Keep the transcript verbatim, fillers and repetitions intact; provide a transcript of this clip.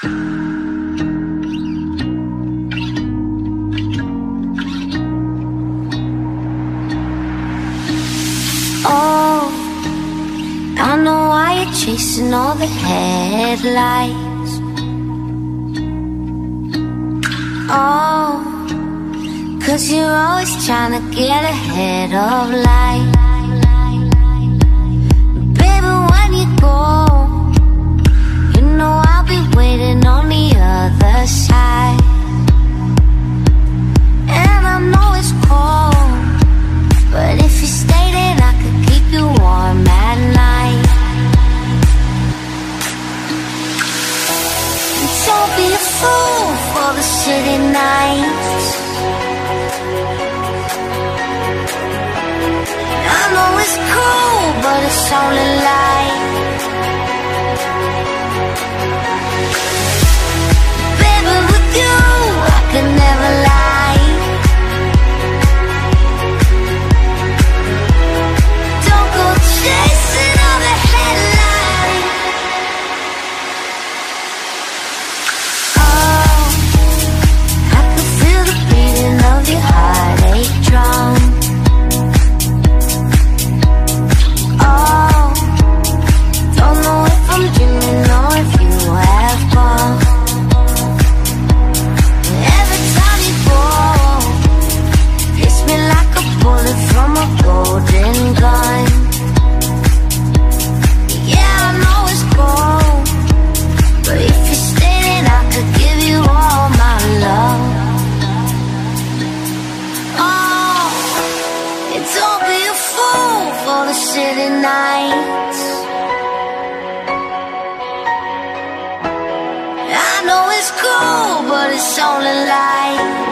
Oh, I know why you're chasing all the headlights. Oh, 'cause you're always trying to get ahead of life. Baby, when you go, you know I'll be waiting on the other side. And I know it's cold, but if you stay then I could keep you warm at night. Don't be a fool for the city nights. I know it's cool, but it's only light. Baby, with you I could never lie. Don't go chasing all the headlights. Oh, I could feel the beating of your heartache drum. Oh, don't know if I'm dreaming or if you have gone. Every time you go, hits me like a bullet from a golden gun. Yeah, I know it's cold, but if you stay then I could give you all my love. Oh, and don't be a fool for the city nights. I know it's cool, but it's only light.